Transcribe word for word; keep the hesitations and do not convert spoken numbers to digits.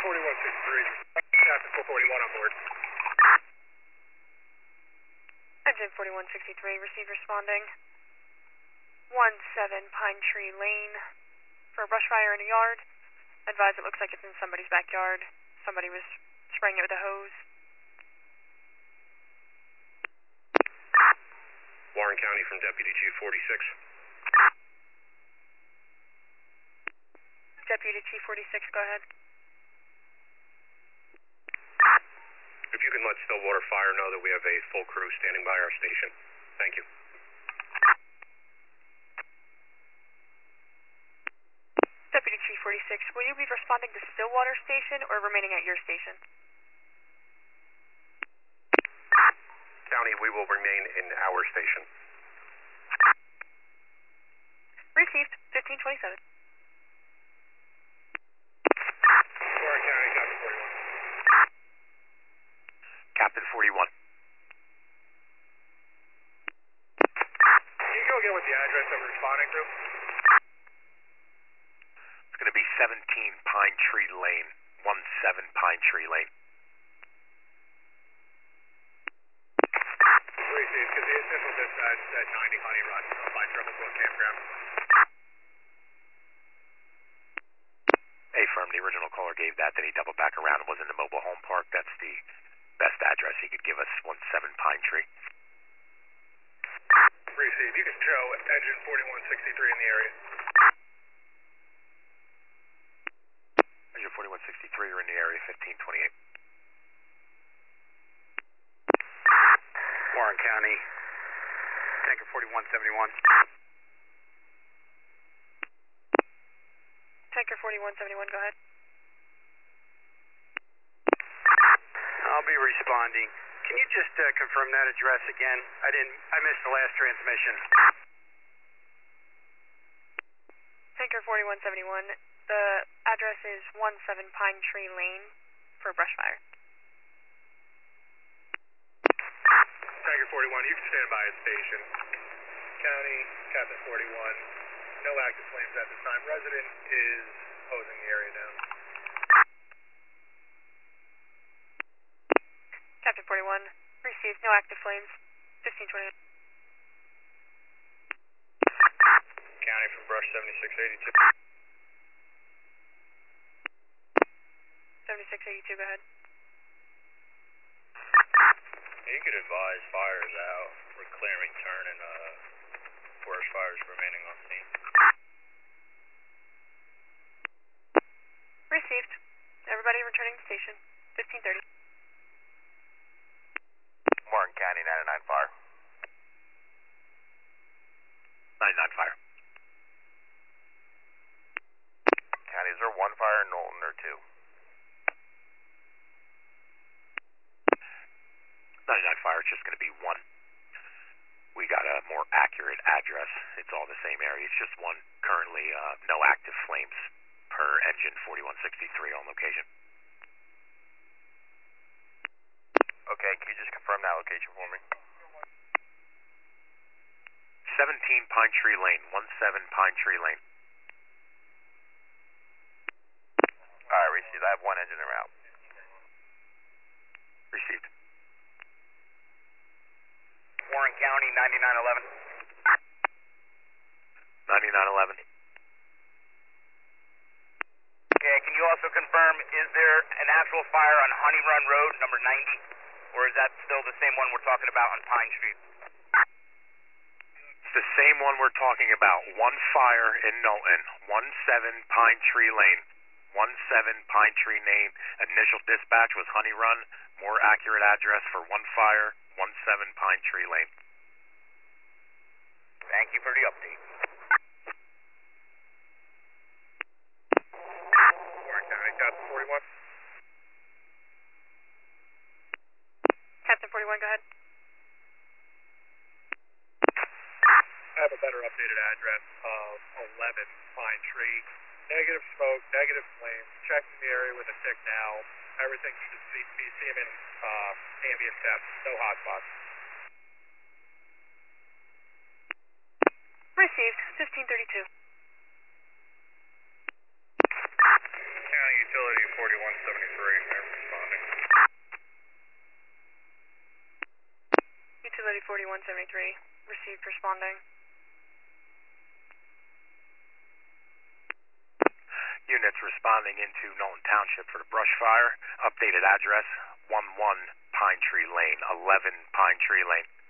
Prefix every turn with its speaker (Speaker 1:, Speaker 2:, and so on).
Speaker 1: forty-one sixty-three. Captain four forty-one on board.
Speaker 2: Engine forty-one sixty-three, receive responding. one seven Pine Tree Lane for a brush fire in a yard. Advise it looks like it's in somebody's backyard. Somebody was spraying it with a hose.
Speaker 1: Warren County from Deputy Chief forty-six.
Speaker 2: Deputy Chief forty-six, go ahead.
Speaker 1: If you can let Stillwater Fire know that we have a full crew standing by our station. Thank you.
Speaker 2: Deputy Chief forty-six, will you be responding to Stillwater Station or remaining at your station?
Speaker 1: County, we will remain in our station.
Speaker 2: Received, fifteen twenty-seven.
Speaker 1: Warren County, Captain forty-one.
Speaker 3: Captain forty-one.
Speaker 1: Can you go again with the address that we're responding to?
Speaker 3: It's going to be seventeen Pine Tree Lane, one seven Pine Tree Lane.
Speaker 1: Received, because the initial dispatch said ninety Honey Run by Triple Brook Campground.
Speaker 3: Affirm, the original caller gave that, then he doubled back around and was in the mobile home park. That's the best address he could give us, one seven Pine Tree.
Speaker 1: Received, you can show engine forty-one sixty-three in the area.
Speaker 3: Engine forty-one sixty-three are in the area, fifteen twenty-eight.
Speaker 4: Warren County, Tanker forty-one seventy-one.
Speaker 2: Tanker forty-one seventy-one, go ahead.
Speaker 4: I'll be responding. Can you just uh, confirm that address again? I didn't. I missed the last transmission.
Speaker 2: Tanker forty-one seventy-one, the address is one seven Pine Tree Lane for a brush fire.
Speaker 1: Tiger forty-one, you can stand by at station. County, Captain forty-one, no active flames at this time. Resident is hosing the area down.
Speaker 2: Captain forty-one, received, no active flames, fifteen twenty-eight.
Speaker 1: County from Brush seventy-six eighty-two.
Speaker 2: seventy-six eighty-two, go ahead.
Speaker 1: You could advise fires out. We're clearing turn and uh, forest fires remaining on scene.
Speaker 2: Received. Everybody returning to station, fifteen thirty.
Speaker 3: Warren County, ninety-nine fire. ninety-nine fire. County, is there one fire in Knowlton or two? ninety-nine fire, it's just going to be one. We got a more accurate address. It's all the same area. It's just one. Currently, uh, no active flames per engine forty-one sixty-three on location. Okay, can you just confirm that location for me? seventeen Pine Tree Lane, one seven Pine Tree Lane. Alright, received. I have one engine en route. Received.
Speaker 4: Warren County, ninety-nine eleven.
Speaker 3: ninety-nine eleven.
Speaker 4: Okay, can you also confirm, is there an actual fire on Honey Run Road, number ninety? Or is that still the same one we're talking about on Pine Street?
Speaker 3: It's the same one we're talking about. One fire in Knowlton, one seven Pine Tree Lane. one seven Pine Tree Lane. Initial dispatch was Honey Run. More accurate address for one fire, one seven Pine Tree Lane.
Speaker 4: Thank you for the update.
Speaker 1: Warren County, Captain forty-one.
Speaker 2: Captain forty-one, go ahead.
Speaker 1: I have a better updated address of eleven Pine Tree. Negative smoke, negative flames. Checking the area with a tick now. Everything should be, be seeming uh, ambient temps. No hotspots.
Speaker 2: Received, fifteen thirty-two.
Speaker 1: County Utility forty-one seventy.
Speaker 2: Facility forty-one seventy-three, received, responding.
Speaker 3: Units responding into Knowlton Township for the brush fire. Updated address, one one Pine Tree Lane, eleven Pine Tree Lane.